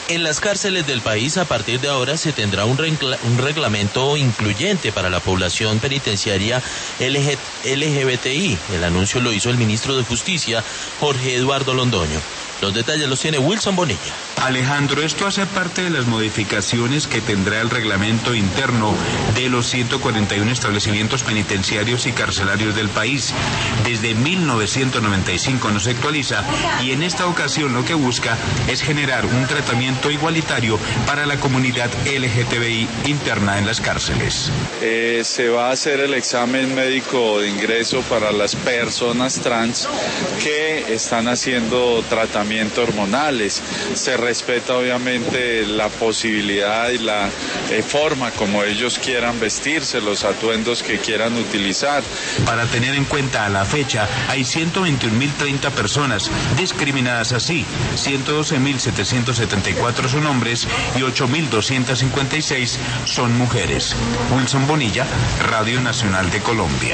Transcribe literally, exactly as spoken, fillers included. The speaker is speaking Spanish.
En las cárceles del país, a partir de ahora, se tendrá un, regla, un reglamento incluyente para la población penitenciaria L G B T I. El anuncio lo hizo el ministro de Justicia, Jorge Eduardo Londoño. Los detalles los tiene Wilson Bonilla. Alejandro, esto hace parte de las modificaciones que tendrá el reglamento interno de los ciento cuarenta y uno establecimientos penitenciarios y carcelarios del país. Desde mil novecientos noventa y cinco no se actualiza y en esta ocasión lo que busca es generar un tratamiento igualitario para la comunidad L G B T I interna en las cárceles. Eh, se va a hacer el examen médico de ingreso para las personas trans que están haciendo tratamiento hormonales. Se respeta obviamente la posibilidad y la eh, forma como ellos quieran vestirse, los atuendos que quieran utilizar. Para tener en cuenta a la fecha, hay ciento veintiún mil treinta personas discriminadas así, ciento doce mil setecientos setenta y cuatro son hombres y ocho mil doscientos cincuenta y seis son mujeres. Wilson Bonilla, Radio Nacional de Colombia.